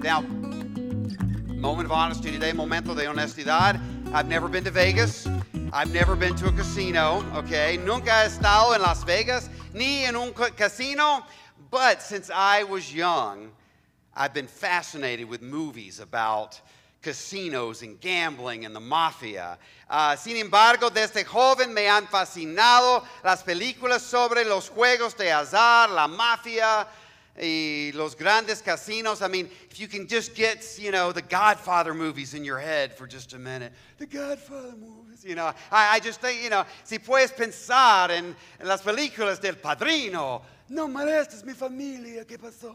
Now, moment of honesty today, momento de honestidad. I've never been to Vegas. I've never been to a casino, okay? Nunca he estado en Las Vegas, ni en un casino. But since I was young, I've been fascinated with movies about casinos and gambling and the mafia. Sin embargo, desde joven me han fascinado las películas sobre los juegos de azar, la mafia, y los grandes casinos. I mean, if you can just get, the Godfather movies in your head for just a minute. The Godfather movies, I just think, si puedes pensar en las películas del Padrino. No molestes mi familia, ¿qué pasó?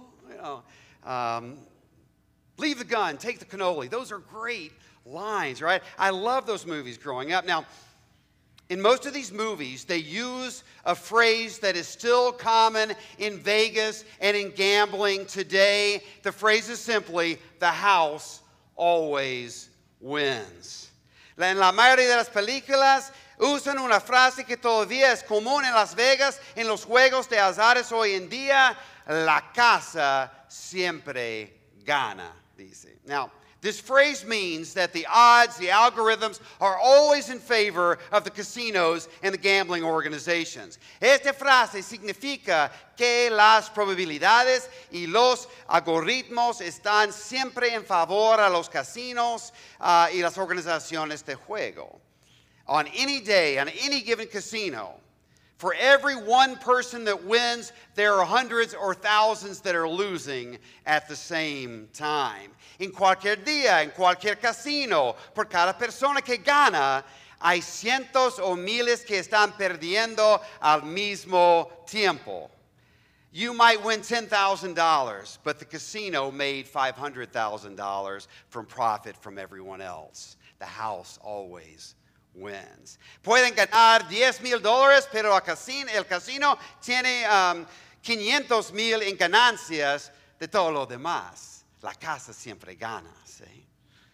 Leave the gun, take the cannoli. Those are great lines, right? I love those movies growing up. Now, in most of these movies, they use a phrase that is still common in Vegas and in gambling today. The phrase is simply, the house always wins. En la mayoría de las películas usan una frase que todavía es común en Las Vegas, en los juegos de azares hoy en día, la casa siempre gana, dice. Now, this phrase means that the odds, the algorithms, are always in favor of the casinos and the gambling organizations. Esta frase significa que las probabilidades y los algoritmos están siempre en favor a los casinos y las organizaciones de juego. On any day, on any given casino, for every one person that wins, there are hundreds or thousands that are losing at the same time. En cualquier día, en cualquier casino, por cada persona que gana, hay cientos o miles que están perdiendo al mismo tiempo. You might win $10,000, but the casino made $500,000 from profit from everyone else. The house always wins. Pueden ganar $10,000, pero el casino tiene 500,000 en ganancias de todo lo demás. La casa siempre gana, see?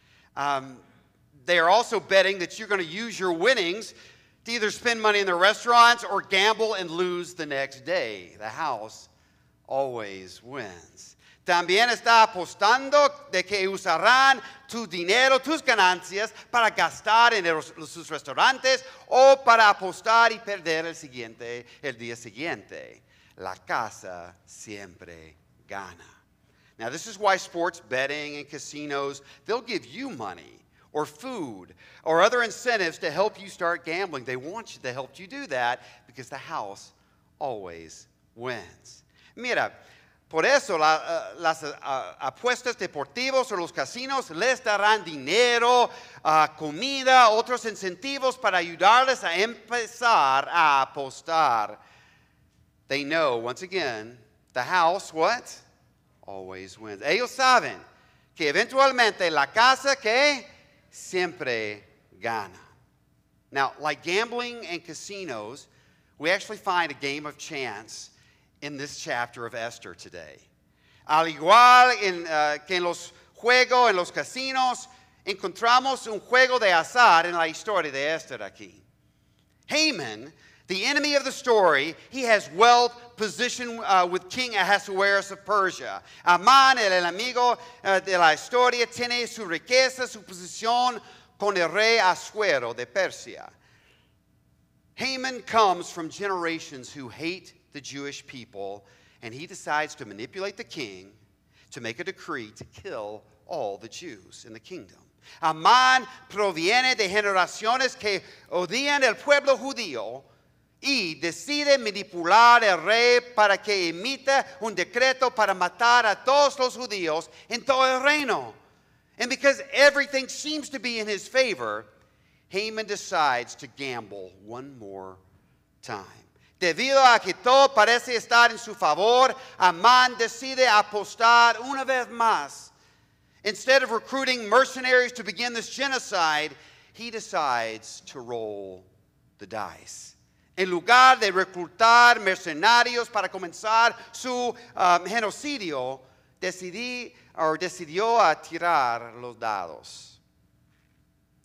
They are also betting that you're going to use your winnings to either spend money in the restaurants or gamble and lose the next day. The house always wins. También está apostando de que usarán tu dinero, tus ganancias, para gastar en sus restaurantes o para apostar y perder el día siguiente. La casa siempre gana. Now, this is why sports betting and casinos, they'll give you money or food or other incentives to help you start gambling. They want you to help you do that because the house always wins. Mira, por eso las apuestas deportivas o los casinos les darán dinero, comida, otros incentivos para ayudarles a empezar a apostar. They know, once again, the house, what? Always wins. Ellos saben que eventualmente la casa que siempre gana. Now, like gambling and casinos, we actually find a game of chance in this chapter of Esther today. Al igual que en los juegos, en los casinos, encontramos un juego de azar en la historia de Esther aquí. Haman, the enemy of the story, he has wealth, position with King Ahasuerus of Persia. Amán, el enemigo de la historia, tiene su riqueza, su posición con el rey Asuero de Persia. Haman comes from generations who hate the Jewish people, and he decides to manipulate the king to make a decree to kill all the Jews in the kingdom. Amán proviene de generaciones que odian el pueblo judío y decide manipular al rey para que emita un decreto para matar a todos los judíos en todo el reino. And because everything seems to be in his favor, Haman decides to gamble one more time. Debido a que todo parece estar en su favor, Amán decide apostar una vez más. Instead of recruiting mercenaries to begin this genocide, he decides to roll the dice. En lugar de reclutar mercenarios para comenzar su genocidio, decidió a tirar los dados.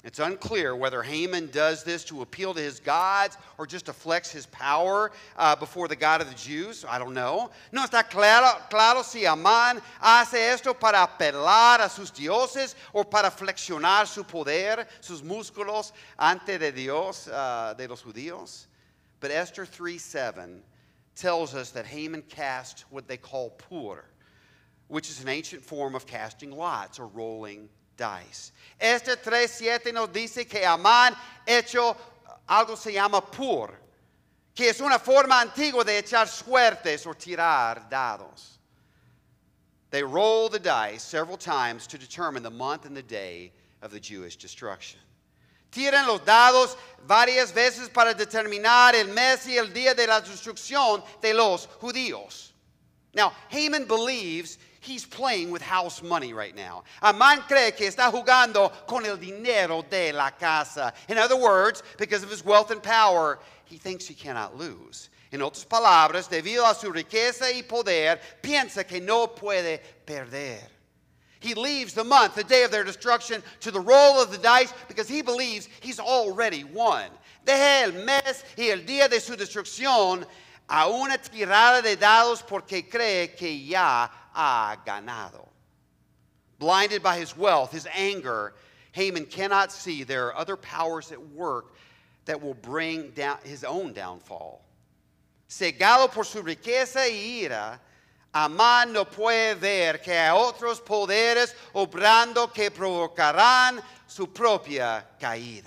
It's unclear whether Haman does this to appeal to his gods or just to flex his power before the God of the Jews. I don't know. No está claro si Amán hace esto para apelar a sus dioses o para flexionar su poder, sus músculos ante de Dios, de los judíos. But Esther 3:7 tells us that Haman cast what they call pur, which is an ancient form of casting lots or rolling dice. Esther 3:7 nos dice que Amán hecho algo se llama pur, que es una forma antigua de echar suertes o tirar dados. They roll the dice several times to determine the month and the day of the Jewish destruction. Tiran los dados varias veces para determinar el mes y el día de la destrucción de los judíos. Now, Haman believes he's playing with house money right now. Amán cree que está jugando con el dinero de la casa. In other words, because of his wealth and power, he thinks he cannot lose. En otras palabras, debido a su riqueza y poder, piensa que no puede perder. He leaves the month, the day of their destruction, to the roll of the dice because he believes he's already won. Deja el mes y el día de su destrucción a una tirada de dados porque cree que ya ha ganado. Blinded by his wealth, his anger, Haman cannot see there are other powers at work that will bring down his own downfall. Cegado por su riqueza y ira, Amán no puede ver que hay otros poderes obrando que provocarán su propia caída.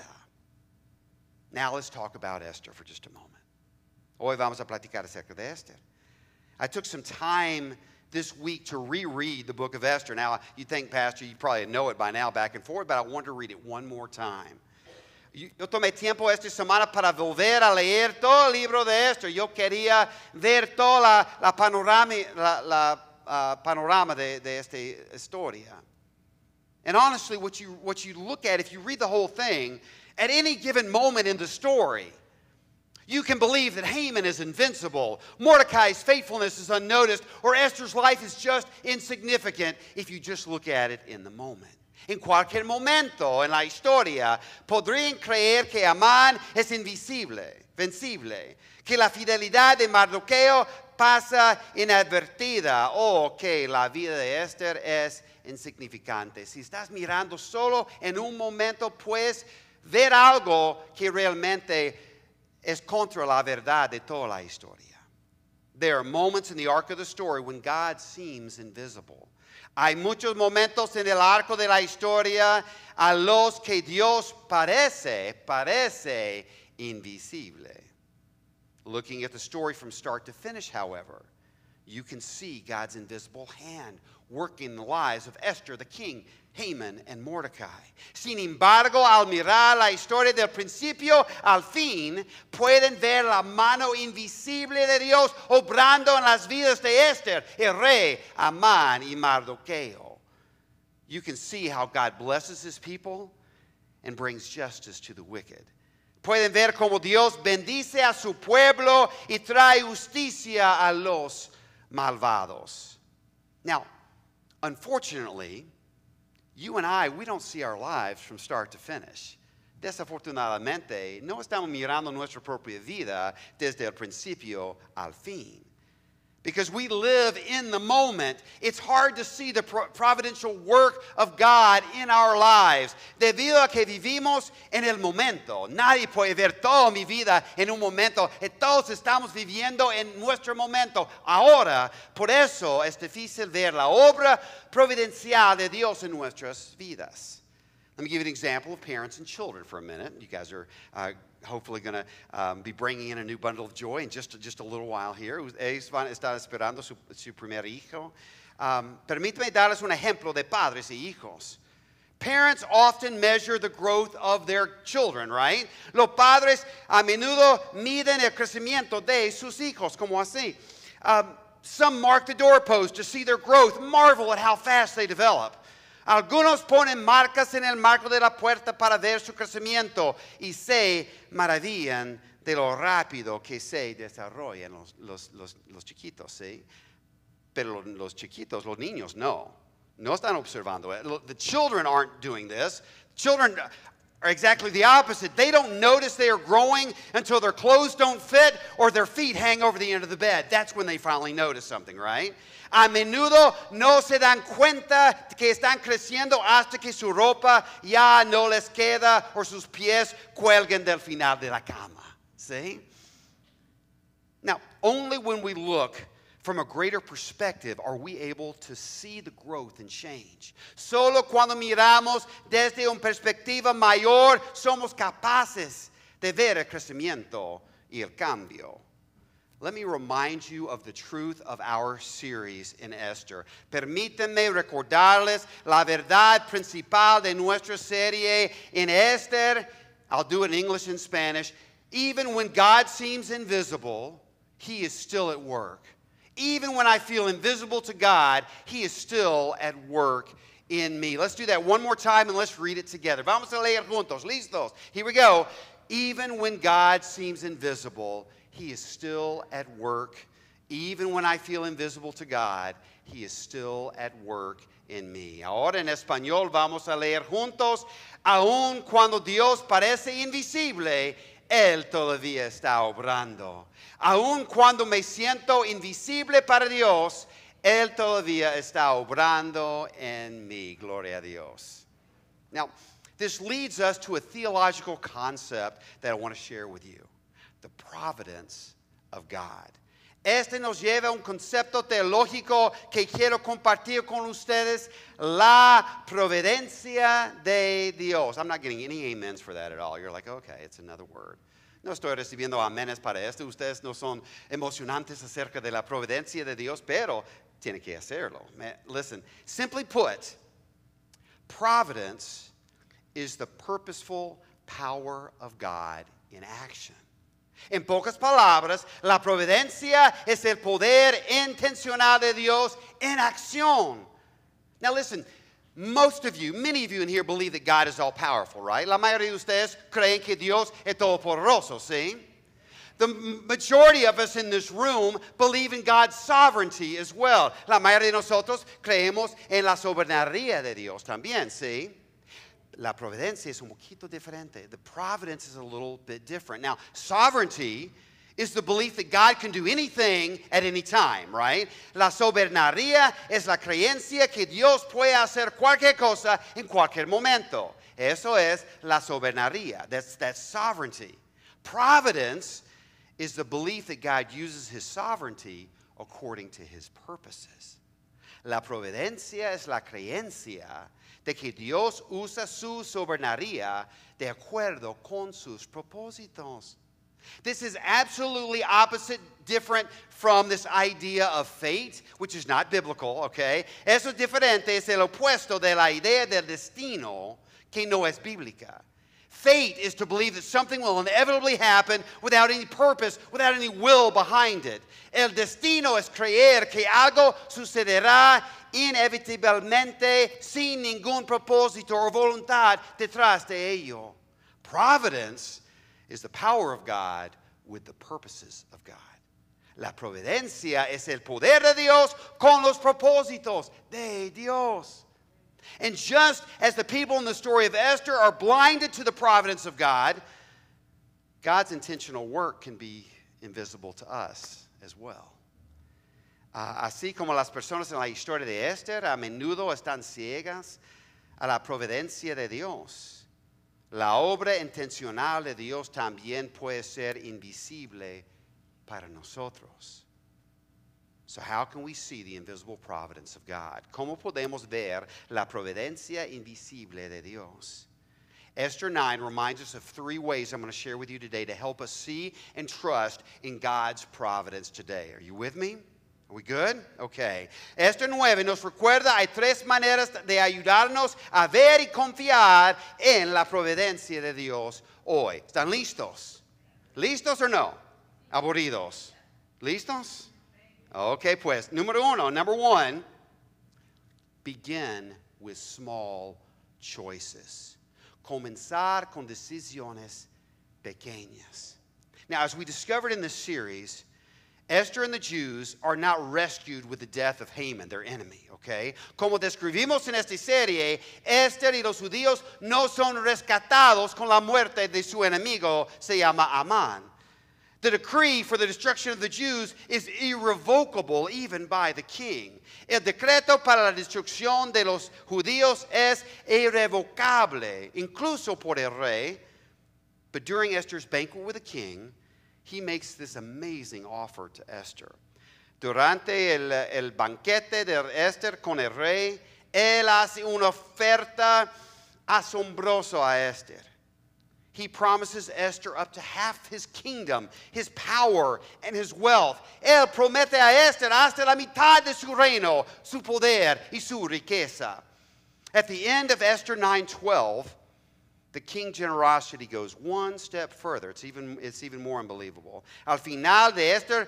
Now let's talk about Esther for just a moment. Hoy vamos a platicar acerca de Esther. I took some time this week to reread the book of Esther. Now, you think, Pastor, you probably know it by now back and forth, but I want to read it one more time. Yo tomé tiempo esta semana para volver a leer todo el libro de Esther. Yo quería ver toda la panorama de esta historia. And honestly, what you look at, if you read the whole thing, at any given moment in the story, you can believe that Haman is invincible, Mordecai's faithfulness is unnoticed, or Esther's life is just insignificant if you just look at it in the moment. En cualquier momento en la historia podrían creer que Amán es vencible, que la fidelidad de Mardoqueo pasa inadvertida o que la vida de Esther es insignificante. Si estás mirando solo en un momento, puedes ver algo que realmente es contra la verdad de toda la historia. There are moments in the arc of the story when God seems invisible. Hay muchos momentos en el arco de la historia a los que Dios parece invisible. Looking at the story from start to finish, however, you can see God's invisible hand working in the lives of Esther, the king, Haman, and Mordecai. Sin embargo, al mirar la historia del principio al fin, pueden ver la mano invisible de Dios obrando en las vidas de Esther, el rey, Amán y Mardoqueo. You can see how God blesses his people and brings justice to the wicked. Pueden ver cómo Dios bendice a su pueblo y trae justicia a los malvados. Now, unfortunately, you and I, we don't see our lives from start to finish. Desafortunadamente, no estamos mirando nuestra propia vida desde el principio al fin. Because we live in the moment, it's hard to see the providential work of God in our lives. Debido a que vivimos en el momento. Nadie puede ver toda mi vida en un momento. Todos estamos viviendo en nuestro momento. Ahora, por eso es difícil ver la obra providencial de Dios en nuestras vidas. Let me give you an example of parents and children for a minute. You guys are hopefully going to be bringing in a new bundle of joy in just a little while here. Ellos van a estar esperando su primer hijo. Permítame darles un ejemplo de padres y hijos. Parents often measure the growth of their children, right? Los padres a menudo miden el crecimiento de sus hijos, como así. Some mark the doorpost to see their growth, marvel at how fast they develop. Algunos ponen marcas en el marco de la puerta para ver su crecimiento y se maravillan de lo rápido que se desarrollan los chiquitos, ¿sí? Pero los chiquitos, los niños, no están observando. The children aren't doing this. Children are exactly the opposite. They don't notice they are growing until their clothes don't fit or their feet hang over the end of the bed. That's when they finally notice something, right? A menudo no se dan cuenta que están creciendo hasta que su ropa ya no les queda o sus pies cuelgan del final de la cama. See? Now, only when we look from a greater perspective are we able to see the growth and change. Solo cuando miramos desde una perspectiva mayor somos capaces de ver el crecimiento y el cambio. Let me remind you of the truth of our series in Esther. Permítanme recordarles la verdad principal de nuestra serie in Esther. I'll do it in English and Spanish. Even when God seems invisible, He is still at work. Even when I feel invisible to God, He is still at work in me. Let's do that one more time and let's read it together. Vamos a leer juntos. Listos. Here we go. Even when God seems invisible, He is still at work. Even when I feel invisible to God, He is still at work in me. Ahora en español vamos a leer juntos. Aun cuando Dios parece invisible, Él todavía está obrando. Aun cuando me siento invisible para Dios, Él todavía está obrando en mí. Gloria a Dios. Now, this leads us to a theological concept that I want to share with you. The providence of God. Este nos lleva a un concepto teológico que quiero compartir con ustedes, la providencia de Dios. I'm not getting any amens for that at all. You're like, okay, it's another word. No estoy recibiendo amenes para esto. Ustedes no son emocionantes acerca de la providencia de Dios, pero tienen que hacerlo. Listen, simply put, providence is the purposeful power of God in action. En pocas palabras, la providencia es el poder intencional de Dios en acción. Now listen, most of you, many of you in here believe that God is all-powerful, right? La mayoría de ustedes creen que Dios es todopoderoso, ¿sí? The majority of us in this room believe in God's sovereignty as well. La mayoría de nosotros creemos en la soberanía de Dios también, ¿sí? La providencia es un poquito diferente. The providence is a little bit different. Now, sovereignty is the belief that God can do anything at any time, right? La soberanía es la creencia que Dios puede hacer cualquier cosa en cualquier momento. Eso es la soberanía. That's sovereignty. Providence is the belief that God uses His sovereignty according to His purposes. La providencia es la creencia de que Dios usa su soberanía de acuerdo con sus propósitos. This is absolutely opposite, different from this idea of fate, which is not biblical, okay? Eso es diferente, es el opuesto de la idea del destino, que no es bíblica. Fate is to believe that something will inevitably happen without any purpose, without any will behind it. El destino es creer que algo sucederá inevitablemente sin ningún propósito o voluntad detrás de ello. Providence is the power of God with the purposes of God. La providencia es el poder de Dios con los propósitos de Dios. And just as the people in the story of Esther are blinded to the providence of God, God's intentional work can be invisible to us as well. Así como las personas en la historia de Esther a menudo están ciegas a la providencia de Dios, la obra intencional de Dios también puede ser invisible para nosotros. So how can we see the invisible providence of God? ¿Cómo podemos ver la providencia invisible de Dios? Esther 9 reminds us of three ways I'm going to share with you today to help us see and trust in God's providence today. Are you with me? Are we good? Okay. Esther 9 nos recuerda hay tres maneras de ayudarnos a ver y confiar en la providencia de Dios hoy. ¿Están listos? ¿Listos o no? ¿Aburridos? ¿Listos? Okay, pues, number one, begin with small choices. Comenzar con decisiones pequeñas. Now, as we discovered in this series, Esther and the Jews are not rescued with the death of Haman, their enemy, okay? Como describimos en esta serie, Esther y los judíos no son rescatados con la muerte de su enemigo, se llama Amán. The decree for the destruction of the Jews is irrevocable even by the king. El decreto para la destrucción de los judíos es irrevocable, incluso por el rey. But during Esther's banquet with the king, he makes this amazing offer to Esther. Durante el banquete de Esther con el rey, él hace una oferta asombrosa a Esther. He promises Esther up to half his kingdom, his power, and his wealth. Él promete a Esther hasta la mitad de su reino, su poder y su riqueza. At the end of Esther 9:12, the king's generosity goes one step further. It's even more unbelievable. Al final de Esther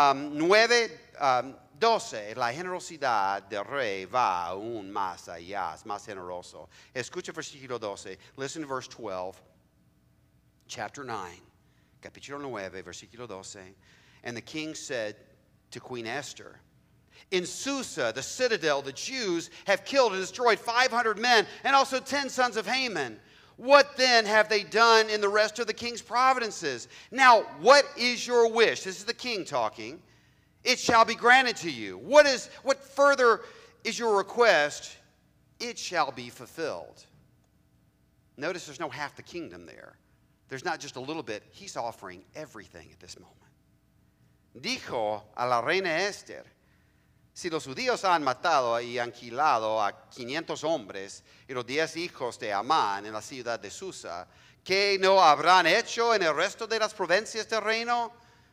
9:12, la generosidad del rey va aún más allá, es más generoso. Escucha versículo 12. Listen to verse 12, chapter 9, capítulo 9, versículo 12. And the king said to Queen Esther, in Susa, the citadel, the Jews have killed and destroyed 500 men and also 10 sons of Haman. What then have they done in the rest of the king's provinces? Now, what is your wish? This is the king talking. It shall be granted to you. What further is your request? It shall be fulfilled. Notice there's no half the kingdom there. There's not just a little bit. He's offering everything at this moment. Dijo a la reina Esther, si los judíos han matado y aniquilado a 500 hombres y los 10 hijos de Amán en la ciudad de Susa, ¿qué no habrán hecho en el resto de las provincias del reino?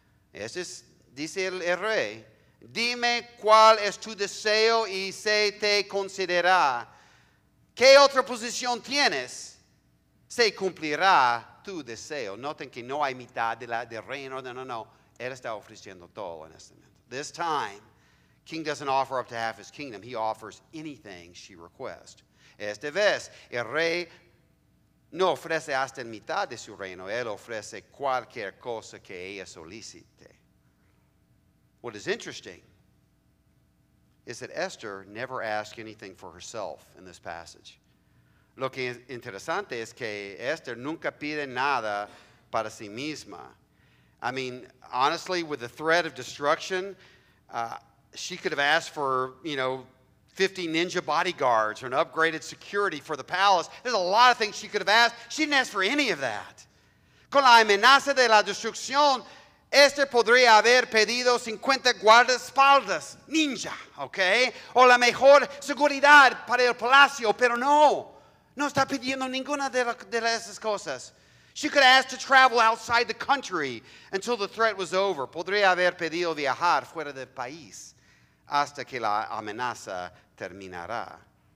Dice el rey, dime cuál es tu deseo y se te concederá. ¿Qué otra posición tienes? Se cumplirá tu deseo. Noten que no hay mitad del reino. No. Él está ofreciendo todo en este momento. This time, king doesn't offer up to half his kingdom. He offers anything she requests. Esta vez, el rey no ofrece hasta la mitad de su reino. Él ofrece cualquier cosa que ella solicite. What is interesting is that Esther never asked anything for herself in this passage. Lo que es interesante es que Esther nunca pide nada para sí misma. I mean, honestly, with the threat of destruction, she could have asked for, 50 ninja bodyguards or an upgraded security for the palace. There's a lot of things she could have asked. She didn't ask for any of that. Con la amenaza de la destrucción, Esther podría haber pedido 50 guardaespaldas, ninja, ¿ok? O la mejor seguridad para el palacio, pero no está pidiendo ninguna de esas cosas. She could have asked to travel outside the country until the threat was over. Podría haber pedido viajar fuera del país hasta que la amenaza terminará.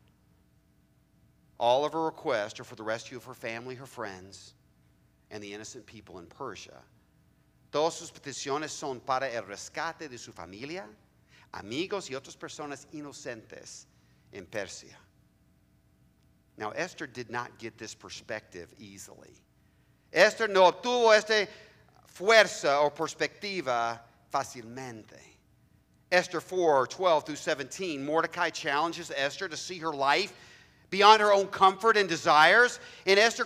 All of her requests are for the rescue of her family, her friends, and the innocent people in Persia. Todas sus peticiones son para el rescate de su familia, amigos y otras personas inocentes en Persia. Now, Esther did not get this perspective easily. Esther no obtuvo esta fuerza o perspectiva fácilmente. Esther 4:12-17, Mordecai challenges Esther to see her life beyond her own comfort and desires. En Esther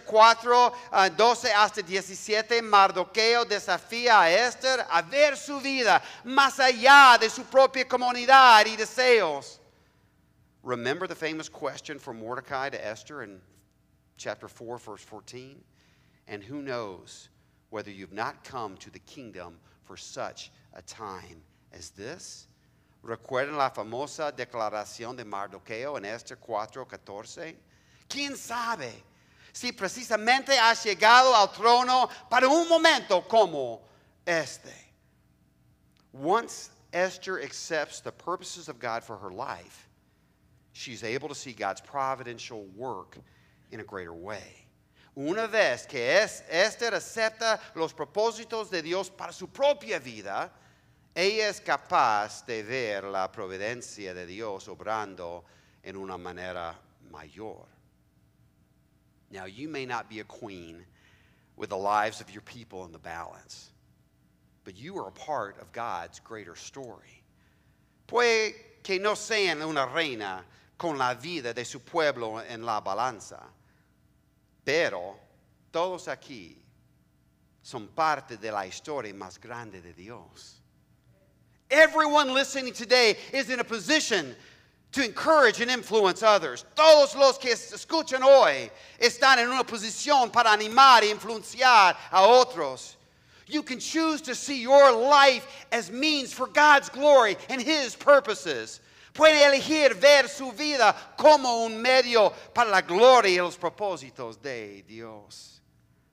4:12-17, Mardoqueo desafía a Esther a ver su vida más allá de su propia comunidad y deseos. Remember the famous question from Mordecai to Esther in chapter 4, verse 14? And who knows whether you've not come to the kingdom for such a time as this? ¿Recuerdan la famosa declaración de Mardoqueo en Esther 4:14? ¿Quién sabe si precisamente has llegado al trono para un momento como este? Once Esther accepts the purposes of God for her life, she's able to see God's providential work in a greater way. Una vez que Esther acepta los propósitos de Dios para su propia vida, ella es capaz de ver la providencia de Dios obrando en una manera mayor. Now, you may not be a queen with the lives of your people in the balance, but you are a part of God's greater story. Puede que no sean una reina con la vida de su pueblo en la balanza, pero todos aquí son parte de la historia más grande de Dios. Everyone listening today is in a position to encourage and influence others. Todos los que escuchan hoy están en una posición para animar e influenciar a otros. You can choose to see your life as means for God's glory and His purposes. Puede elegir ver su vida como un medio para la gloria y los propósitos de Dios.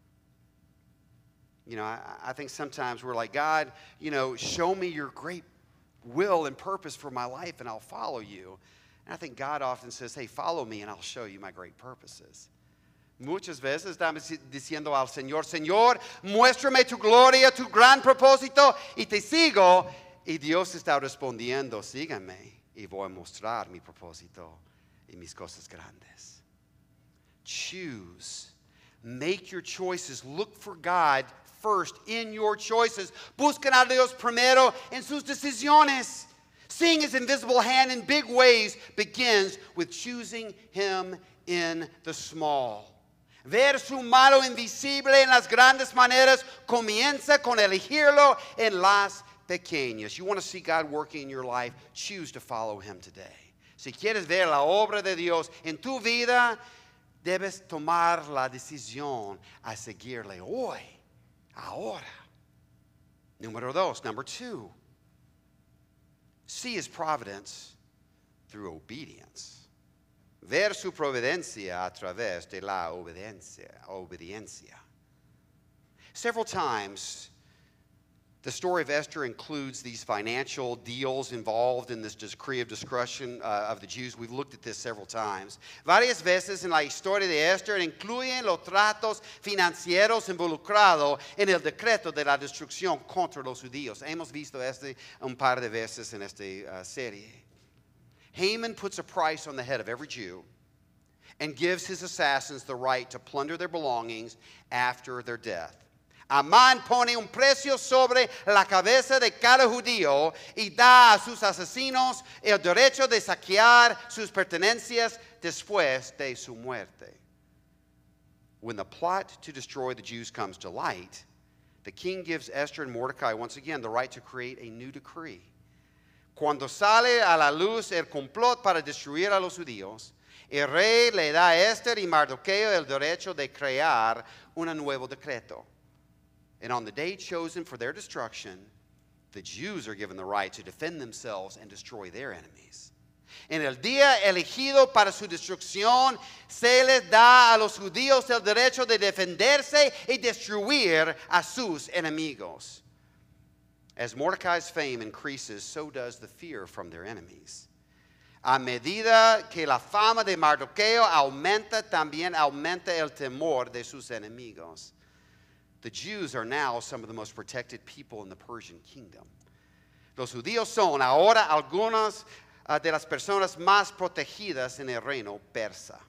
You know, I think sometimes we're like, God, you know, show me your great will and purpose for my life and I'll follow you. And I think God often says, hey, follow me and I'll show you my great purposes. Muchas veces estamos diciendo al Señor, Señor, muéstrame tu gloria, tu gran propósito y te sigo. Y Dios está respondiendo, síganme y voy a mostrar mi propósito y mis cosas grandes. Choose. Make your choices. Look for God first in your choices. Busquen a Dios primero en sus decisiones. Seeing His invisible hand in big ways begins with choosing Him in the small. Ver su mano invisible en las grandes maneras comienza con elegirlo en las pequeñas. You want to see God working in your life? Choose to follow Him today. Si quieres ver la obra de Dios en tu vida, debes tomar la decisión a seguirle hoy. Ahora. Number 2. See His providence through obedience. Ver su providencia a través de la obediencia. Several times, the story of Esther includes these financial deals involved in this decree of discretion of the Jews. We've looked at this several times. Varias veces en la historia de Esther incluyen los tratos financieros involucrados en el decreto de la destrucción contra los judíos. Hemos visto un par de veces en esta serie. Haman puts a price on the head of every Jew and gives his assassins the right to plunder their belongings after their death. Amán pone un precio sobre la cabeza de cada judío y da a sus asesinos el derecho de saquear sus pertenencias después de su muerte. When the plot to destroy the Jews comes to light, the king gives Esther and Mordecai once again the right to create a new decree. Cuando sale a la luz el complot para destruir a los judíos, el rey le da a Esther y Mardoqueo el derecho de crear un nuevo decreto. And on the day chosen for their destruction, the Jews are given the right to defend themselves and destroy their enemies. En el día elegido para su destrucción, se les da a los judíos el derecho de defenderse y destruir a sus enemigos. As Mordecai's fame increases, so does the fear from their enemies. A medida que la fama de Mardoqueo aumenta, también aumenta el temor de sus enemigos. The Jews are now some of the most protected people in the Persian kingdom. Los judíos son ahora algunas de las personas más protegidas en el reino persa.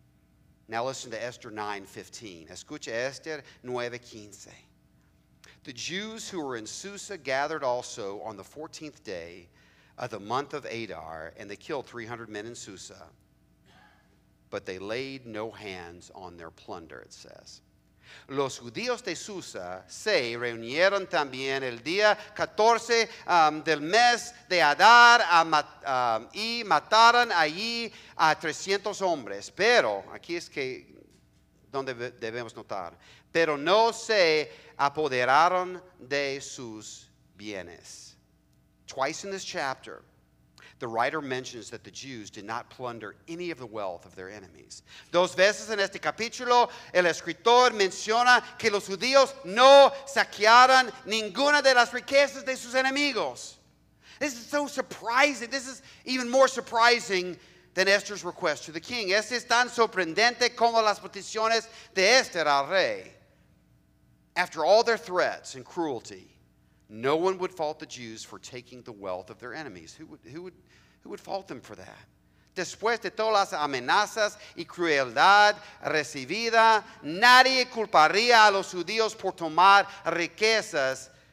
Now listen to Esther 9:15. Escucha Esther 9:15. The Jews who were in Susa gathered also on the 14th day of the month of Adar, and they killed 300 men in Susa. But they laid no hands on their plunder, it says. Los judíos de Susa se reunieron también el día 14 del mes de Adar y mataron allí a 300 hombres. Pero, aquí es que donde debemos notar, pero no se apoderaron de sus bienes. Twice in this chapter, the writer mentions that the Jews did not plunder any of the wealth of their enemies. Dos veces en este capítulo, el escritor menciona que los judíos no saquearon ninguna de las riquezas de sus enemigos. This is so surprising. This is even more surprising than Esther's request to the king. Este es tan sorprendente como las peticiones de Esther al rey. After all their threats and cruelty, no one would fault the Jews for taking the wealth of their enemies. Who would fault them for that? Después de todas las amenazas y crueldad recibida, nadie culparía a los judíos por tomar riquezas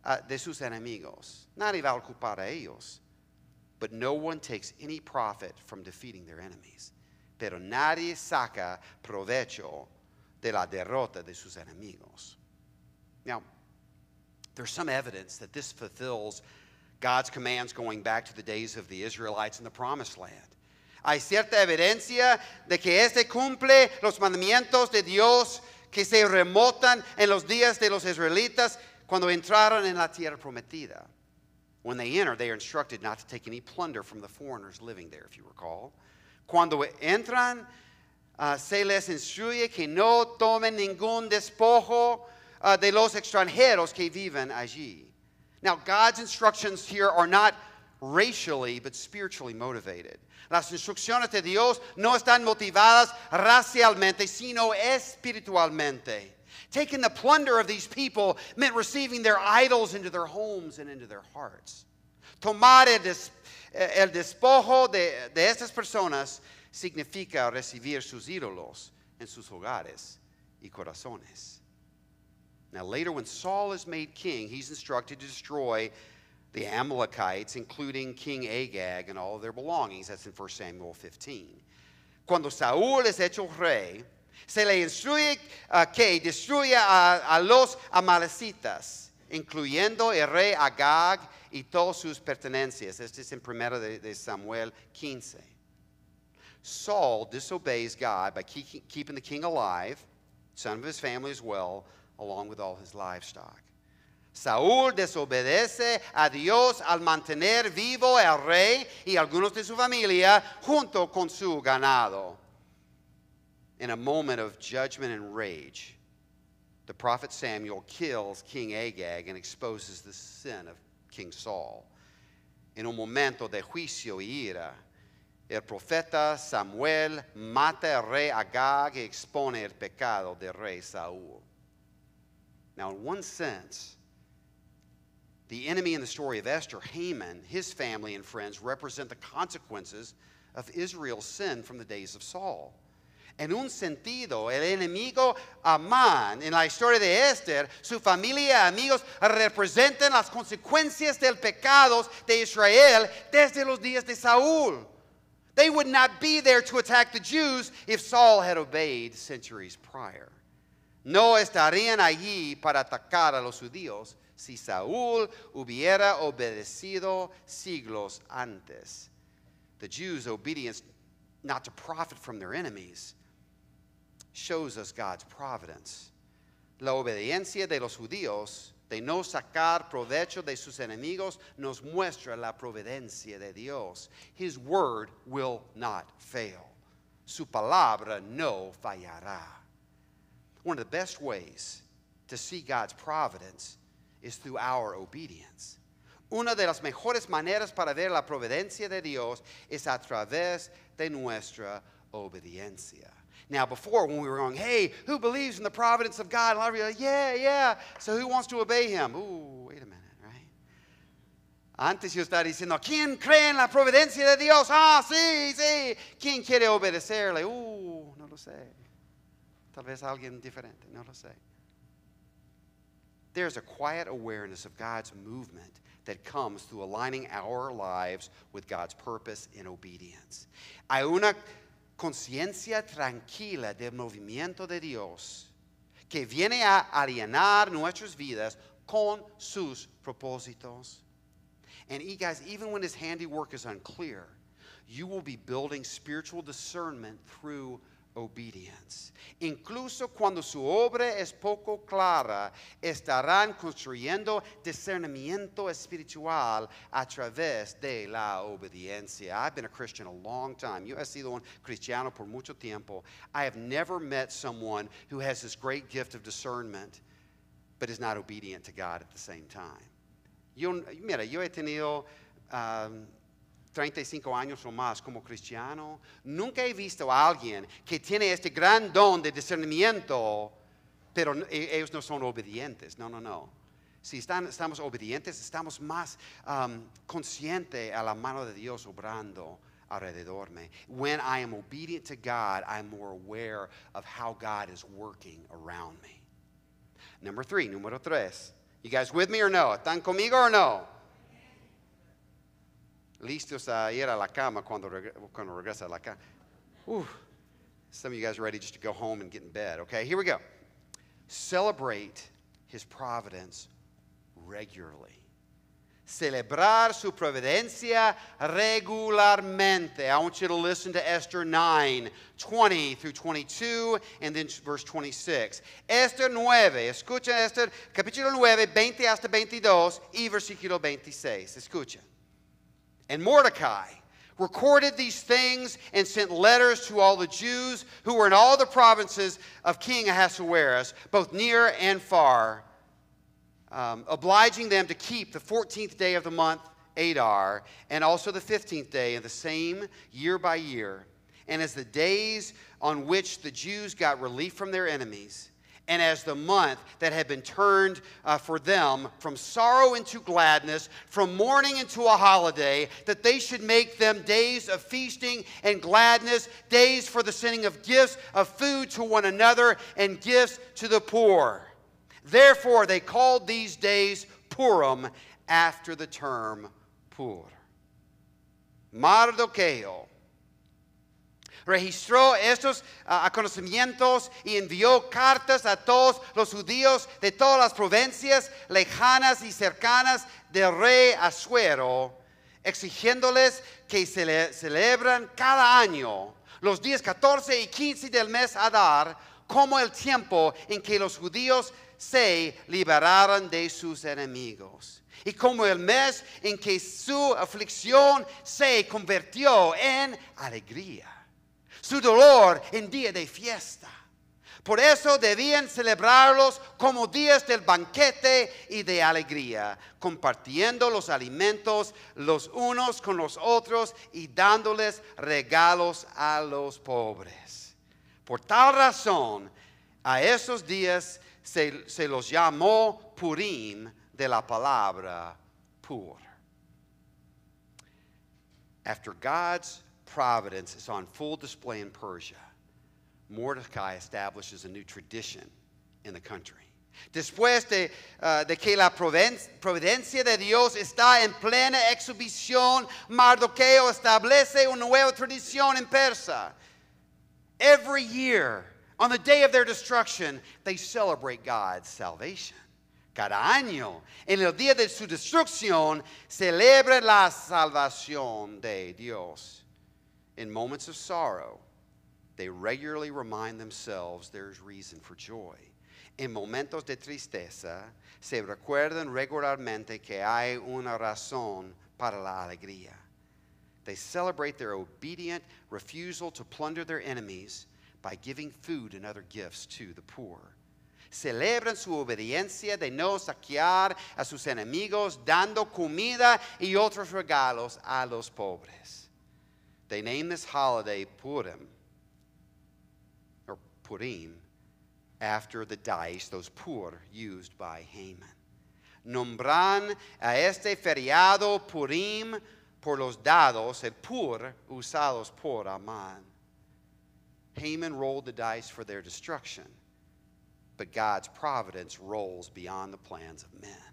de sus enemigos. Nadie va a ocupar a ellos. But no one takes any profit from defeating their enemies. Pero nadie saca provecho de la derrota de sus enemigos. Now, there's some evidence that this fulfills God's commands going back to the days of the Israelites in the Promised Land. Hay cierta evidencia de que este cumple los mandamientos de Dios que se remontan en los días de los israelitas cuando entraron en la tierra prometida. When they enter, they are instructed not to take any plunder from the foreigners living there, if you recall. Cuando entran, se les instruye que no tomen ningún despojo de los extranjeros que viven allí. Now, God's instructions here are not racially, but spiritually motivated. Las instrucciones de Dios no están motivadas racialmente, sino espiritualmente. Taking the plunder of these people meant receiving their idols into their homes and into their hearts. Tomar el despojo de estas personas significa recibir sus ídolos en sus hogares y corazones. Now later when Saul is made king, he's instructed to destroy the Amalekites, including King Agag and all of their belongings. That's in 1 Samuel 15. Cuando Saúl es hecho rey, se le instruye que destruya a los amalecitas, incluyendo el rey Agag y todas sus pertenencias. Este es en 1 de Samuel 15. Saul disobeys God by keeping the king alive, son of his family as well, along with all his livestock. Saúl desobedece a Dios al mantener vivo al rey y algunos de su familia junto con su ganado. In a moment of judgment and rage, the prophet Samuel kills King Agag and exposes the sin of King Saul. En un momento de juicio y ira, el profeta Samuel mata al rey Agag y expone el pecado del rey Saúl. Now, in one sense, the enemy in the story of Esther, Haman, his family and friends represent the consequences of Israel's sin from the days of Saul. En un sentido, el enemigo Amán, en la historia de Esther, su familia y amigos representan las consecuencias del pecado de Israel desde los días de Saúl. They would not be there to attack the Jews if Saul had obeyed centuries prior. No estarían allí para atacar a los judíos si Saúl hubiera obedecido siglos antes. The Jews' obedience not to profit from their enemies shows us God's providence. La obediencia de los judíos de no sacar provecho de sus enemigos nos muestra la providencia de Dios. His word will not fail. Su palabra no fallará. One of the best ways to see God's providence is through our obedience. Una de las mejores maneras para ver la providencia de Dios es a través de nuestra obediencia. Now, before, when we were going, hey, who believes in the providence of God? And a lot of you are like, yeah. So who wants to obey him? Ooh, wait a minute, right? Antes yo estaba diciendo, ¿quién cree en la providencia de Dios? Ah, sí. ¿Quién quiere obedecerle? No lo sé. Tal vez alguien diferente, no lo sé. There's a quiet awareness of God's movement that comes through aligning our lives with God's purpose in obedience. Hay una conciencia tranquila del movimiento de Dios que viene a alinear nuestras vidas con sus propósitos. And guys, even when his handiwork is unclear, you will be building spiritual discernment through obedience. Incluso cuando su obra es poco clara, estarán construyendo discernimiento espiritual a través de la obediencia. I've been a Christian a long time. Yo he sido un cristiano por mucho tiempo. I have never met someone who has this great gift of discernment but is not obedient to God at the same time. Yo he tenido 35 años o más como cristiano, nunca he visto a alguien que tiene este gran don de discernimiento, pero ellos no son obedientes. No. Si estamos obedientes, estamos más conscientes a la mano de Dios obrando alrededor me. When I am obedient to God, I'm more aware of how God is working around me. Número 3. You guys with me or no? ¿Están conmigo or no? Listos a ir a la cama cuando regresa a la cama. Some of you guys are ready just to go home and get in bed. Okay, here we go. Celebrate his providence regularly. Celebrar su providencia regularmente. I want you to listen to Esther 9, 20 through 22, and then verse 26. Esther 9, escuchen Esther, capítulo 9, 20 hasta 22, y versículo 26. Escuchen. And Mordecai recorded these things and sent letters to all the Jews who were in all the provinces of King Ahasuerus, both near and far, obliging them to keep the 14th day of the month Adar, and also the 15th day of the same year by year, and as the days on which the Jews got relief from their enemies, and as the month that had been turned for them from sorrow into gladness, from mourning into a holiday, that they should make them days of feasting and gladness, days for the sending of gifts of food to one another and gifts to the poor. Therefore, they called these days Purim after the term Pur. Mardoqueo registró estos acontecimientos y envió cartas a todos los judíos de todas las provincias lejanas y cercanas del rey Asuero, exigiéndoles que celebran cada año los días 14 y 15 del mes Adar como el tiempo en que los judíos se liberaron de sus enemigos, y como el mes en que su aflicción se convirtió en alegría, su dolor en día de fiesta. Por eso debían celebrarlos como días del banquete y de alegría, compartiendo los alimentos los unos con los otros y dándoles regalos a los pobres. Por tal razón, a esos días se los llamó Purim, de la palabra pur. After God's providence is on full display in Persia, Mordecai establishes a new tradition in the country. Después de que la providencia de Dios está en plena exhibición, Mardoqueo establece una nueva tradición en Persia. Every year, on the day of their destruction, they celebrate God's salvation. Cada año, en el día de su destrucción, celebra la salvación de Dios. In moments of sorrow, they regularly remind themselves there's reason for joy. En momentos de tristeza, se recuerdan regularmente que hay una razón para la alegría. They celebrate their obedient refusal to plunder their enemies by giving food and other gifts to the poor. Celebran su obediencia de no saquear a sus enemigos, dando comida y otros regalos a los pobres. They name this holiday Purim, or Purim, after the dice, those pur, used by Haman. Nombran a este feriado Purim por los dados, el pur, usados por Amán. Haman rolled the dice for their destruction, but God's providence rolls beyond the plans of men.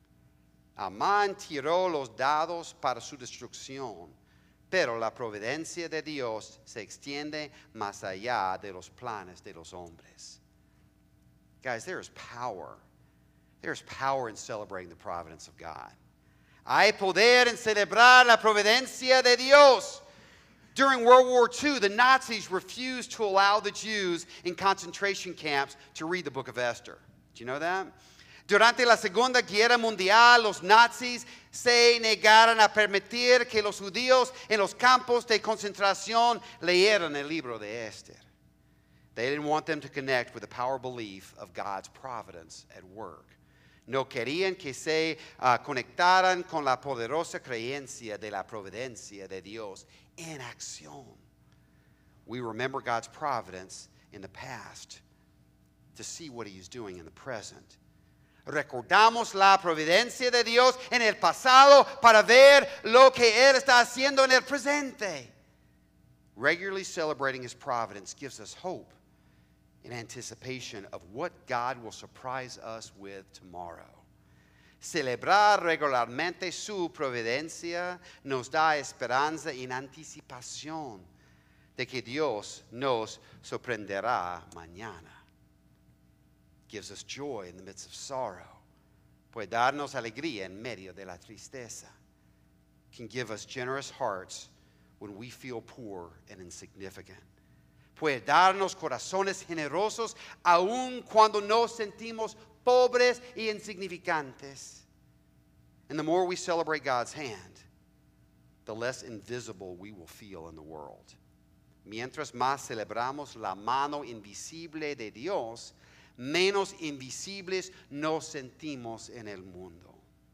Amán tiró los dados para su destrucción, pero la providencia de Dios se extiende más allá de los planes de los hombres. Guys, there is power. There is power in celebrating the providence of God. Hay poder en celebrar la providencia de Dios. During World War II, the Nazis refused to allow the Jews in concentration camps to read the book of Esther. Do you know that? Durante la Segunda Guerra Mundial, los nazis se negaron a permitir que los judíos en los campos de concentración leyeran el libro de Esther. They didn't want them to connect with the power belief of God's providence at work. No querían que se conectaran con la poderosa creencia de la providencia de Dios en acción. We remember God's providence in the past to see what He is doing in the present. Recordamos la providencia de Dios en el pasado para ver lo que Él está haciendo en el presente. Regularly celebrating His providence gives us hope in anticipation of what God will surprise us with tomorrow. Celebrar regularmente su providencia nos da esperanza en anticipación de que Dios nos sorprenderá mañana. Gives us joy in the midst of sorrow. Puede darnos alegría en medio de la tristeza. Can give us generous hearts when we feel poor and insignificant. Puede darnos corazones generosos aun cuando nos sentimos pobres y insignificantes. And the more we celebrate God's hand, the less invisible we will feel in the world. Mientras más celebramos la mano invisible de Dios, menos invisibles nos sentimos en el mundo.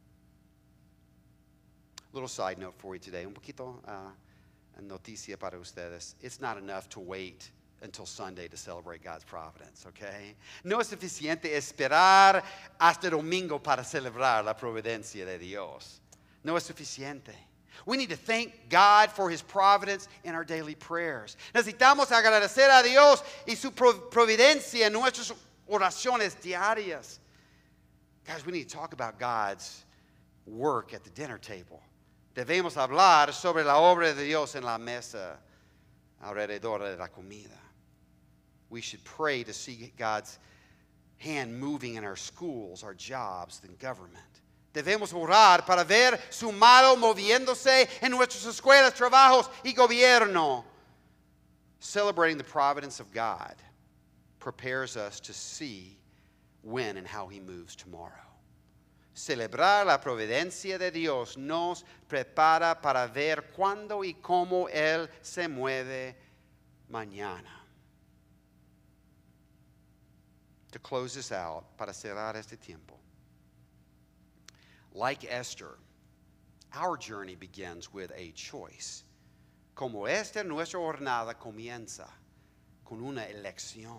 Little side note for you today, un poquito noticia para ustedes. It's not enough to wait until Sunday to celebrate God's providence, okay? No es suficiente esperar hasta domingo para celebrar la providencia de Dios. No es suficiente. We need to thank God for His providence in our daily prayers. Necesitamos agradecer a Dios y su providencia en nuestras oraciones diarias. Guys, we need to talk about God's work at the dinner table. Debemos hablar sobre la obra de Dios en la mesa alrededor de la comida. We should pray to see God's hand moving in our schools, our jobs, and government. Debemos orar para ver su mano moviéndose en nuestras escuelas, trabajos y gobierno. Celebrating the providence of God prepares us to see when and how He moves tomorrow. Celebrar la providencia de Dios nos prepara para ver cuándo y cómo Él se mueve mañana. To close this out, para cerrar este tiempo. Like Esther, our journey begins with a choice. Como Esther, nuestra jornada comienza con una elección.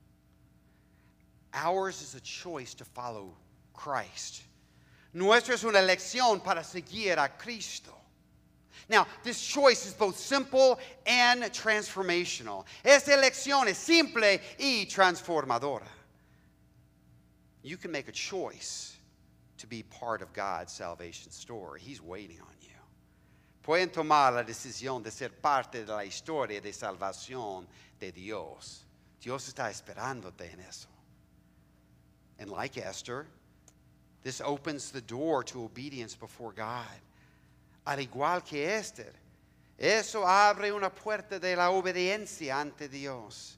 Ours is a choice to follow Christ. Nuestra es una elección para seguir a Cristo. Now, this choice is both simple and transformational. Esta elección es simple y transformadora. You can make a choice to be part of God's salvation story. He's waiting on you. Pueden tomar la decisión de ser parte de la historia de salvación de Dios. Dios está esperándote en eso. And like Esther, this opens the door to obedience before God. Al igual que Esther, eso abre una puerta de la obediencia ante Dios.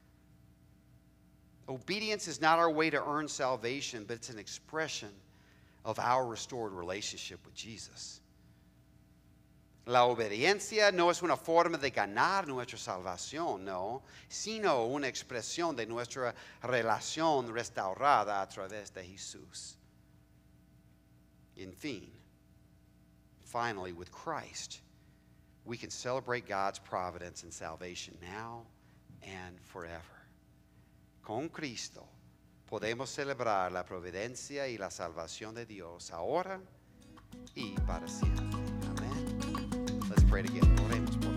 Obedience is not our way to earn salvation, but it's an expression of our restored relationship with Jesus. La obediencia no es una forma de ganar nuestra salvación, no, sino una expresión de nuestra relación restaurada a través de Jesús. En fin, finally, with Christ, we can celebrate God's providence and salvation now and forever. Con Cristo podemos celebrar la providencia y la salvación de Dios ahora y para siempre. Amén. Let's pray together. Oremos por